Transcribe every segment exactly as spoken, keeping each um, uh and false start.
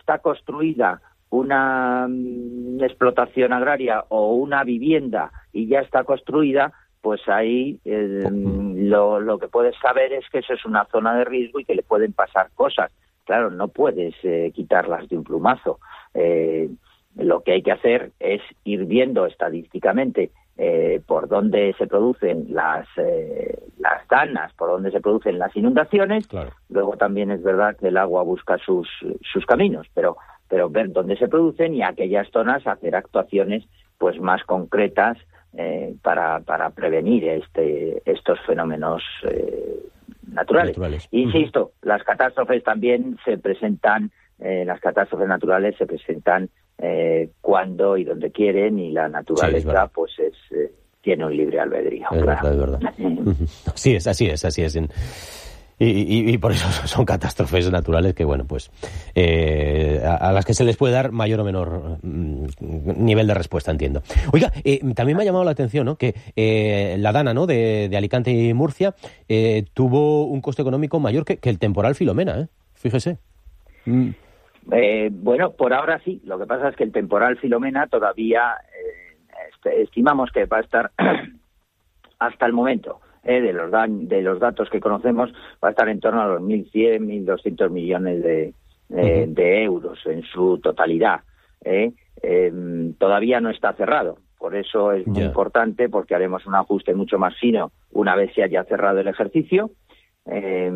está construida una um, explotación agraria o una vivienda y ya está construida, pues ahí eh, lo, lo que puedes saber es que eso es una zona de riesgo y que le pueden pasar cosas. Claro, no puedes eh, quitarlas de un plumazo. Eh, lo que hay que hacer es ir viendo estadísticamente eh, por dónde se producen las eh, las danas, por dónde se producen las inundaciones. Claro. Luego también es verdad que el agua busca sus sus caminos, pero pero ver dónde se producen y aquellas zonas hacer actuaciones pues más concretas eh, para para prevenir este estos fenómenos eh, naturales. naturales. Insisto, uh-huh. las catástrofes también se presentan, eh, las catástrofes naturales se presentan eh, cuando y donde quieren, y la naturaleza sí, es pues es eh, tiene un libre albedrío. Es claro. verdad, es verdad. Uh-huh. Sí, es así, es así es. En... Y, y, y por eso son catástrofes naturales que, bueno, pues eh, a, a las que se les puede dar mayor o menor mm, nivel de respuesta, entiendo. Oiga, eh, también me ha llamado la atención, ¿no?, que eh, la Dana, ¿no?, de, de Alicante y Murcia eh, tuvo un coste económico mayor que, que el temporal Filomena, ¿eh? Fíjese. Mm. Eh, bueno, por ahora sí. Lo que pasa es que el temporal Filomena todavía eh, est- estimamos que va a estar hasta el momento. Eh, de los dan- de los datos que conocemos, va a estar en torno a los mil cien, mil doscientos millones de, eh, uh-huh. de euros en su totalidad. Eh. Eh, todavía no está cerrado, por eso es muy yeah. importante, porque haremos un ajuste mucho más fino una vez se haya cerrado el ejercicio. Eh,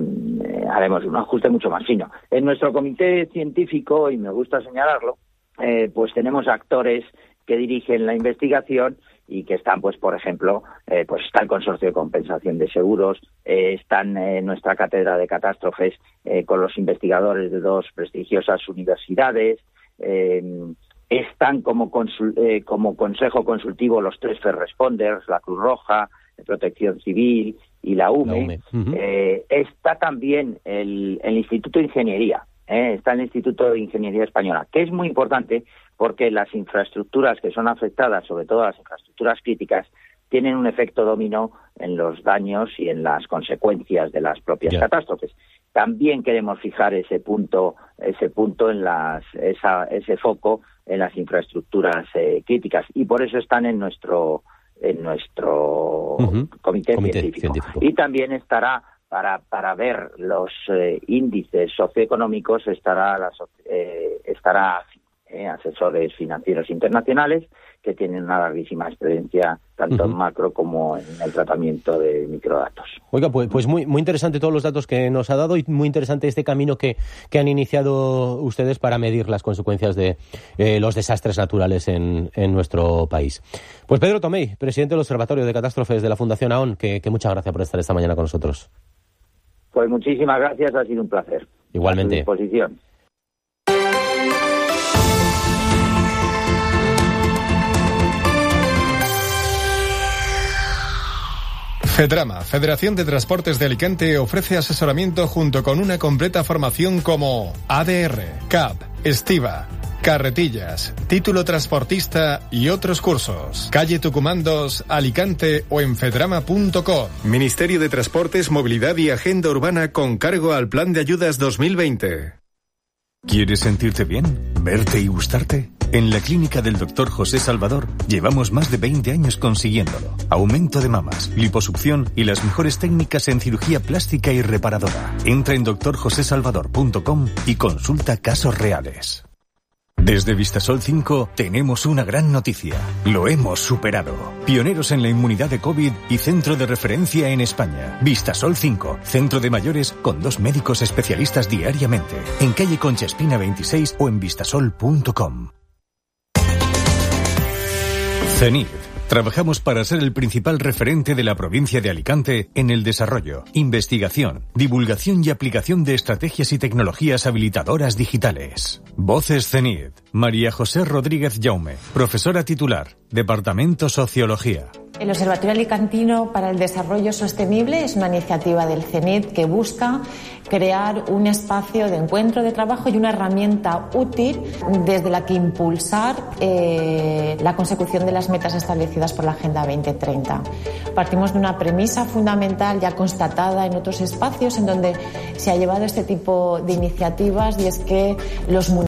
eh, haremos un ajuste mucho más fino. En nuestro comité científico, y me gusta señalarlo, eh, pues tenemos actores que dirigen la investigación y que están, pues, por ejemplo, eh, pues está el Consorcio de Compensación de Seguros, eh, están en eh, nuestra cátedra de catástrofes eh, con los investigadores de dos prestigiosas universidades, eh, están como, consul- eh, como consejo consultivo los tres First Responders, la Cruz Roja, la Protección Civil y la U M E. La U M E. Uh-huh. Eh, está también el, el Instituto de Ingeniería, eh, está el Instituto de Ingeniería Española, que es muy importante porque las infraestructuras que son afectadas, sobre todo las infraestructuras críticas, tienen un efecto dominó en los daños y en las consecuencias de las propias yeah. catástrofes. También queremos fijar ese punto, ese punto en las, esa, ese foco en las infraestructuras eh, críticas, y por eso están en nuestro, en nuestro uh-huh. comité, comité científico. científico. Y también estará para para ver los eh, índices socioeconómicos estará la, eh, estará Eh, asesores financieros internacionales que tienen una larguísima experiencia tanto uh-huh. en macro como en el tratamiento de microdatos. Oiga, pues, pues muy muy interesante todos los datos que nos ha dado, y muy interesante este camino que, que han iniciado ustedes para medir las consecuencias de eh, los desastres naturales en, en nuestro país. Pues Pedro Tomei, presidente del Observatorio de Catástrofes de la Fundación AON, que, que muchas gracias por estar esta mañana con nosotros. Pues muchísimas gracias, ha sido un placer. Igualmente. A su disposición. FEDRAMA, Federación de Transportes de Alicante, ofrece asesoramiento junto con una completa formación como A D R, C A P, Estiva, carretillas, título transportista y otros cursos. Calle Tucumán dos, Alicante, o en fedrama punto com. Ministerio de Transportes, Movilidad y Agenda Urbana con cargo al Plan de Ayudas dos mil veinte. ¿Quieres sentirte bien? ¿Verte y gustarte? En la clínica del doctor José Salvador llevamos más de veinte años consiguiéndolo. Aumento de mamas, liposucción y las mejores técnicas en cirugía plástica y reparadora. Entra en doctor josé salvador punto com y consulta casos reales. Desde Vistasol cinco tenemos una gran noticia. Lo hemos superado. Pioneros en la inmunidad de COVID y centro de referencia en España. Vistasol cinco, centro de mayores con dos médicos especialistas diariamente. En calle Concha Espina veintiséis o en vistasol punto com. CENIT. Trabajamos para ser el principal referente de la provincia de Alicante en el desarrollo, investigación, divulgación y aplicación de estrategias y tecnologías habilitadoras digitales. Voces CENIT. María José Rodríguez Jaume, profesora titular, Departamento Sociología. El Observatorio Alicantino para el Desarrollo Sostenible es una iniciativa del CENIT que busca crear un espacio de encuentro, de trabajo y una herramienta útil desde la que impulsar eh, la consecución de las metas establecidas por la Agenda veinte treinta. Partimos de una premisa fundamental ya constatada en otros espacios en donde se ha llevado este tipo de iniciativas, y es que los municipios